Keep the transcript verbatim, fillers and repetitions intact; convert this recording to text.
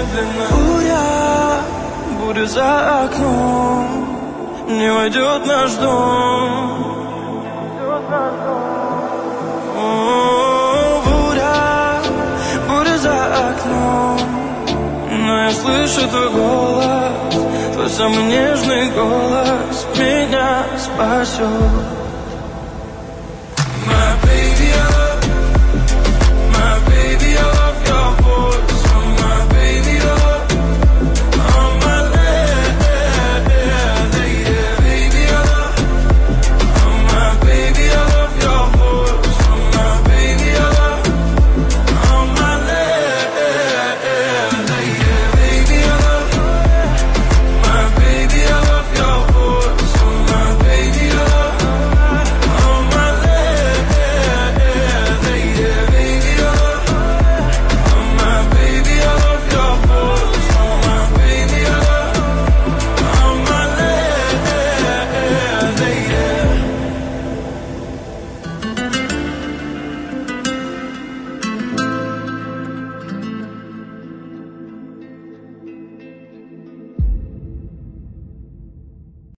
медленно. Буря, буря за окном, не войдет наш дом. О, буря, буря за окном, но я слышу твой голос, твой самый нежный голос меня спасет.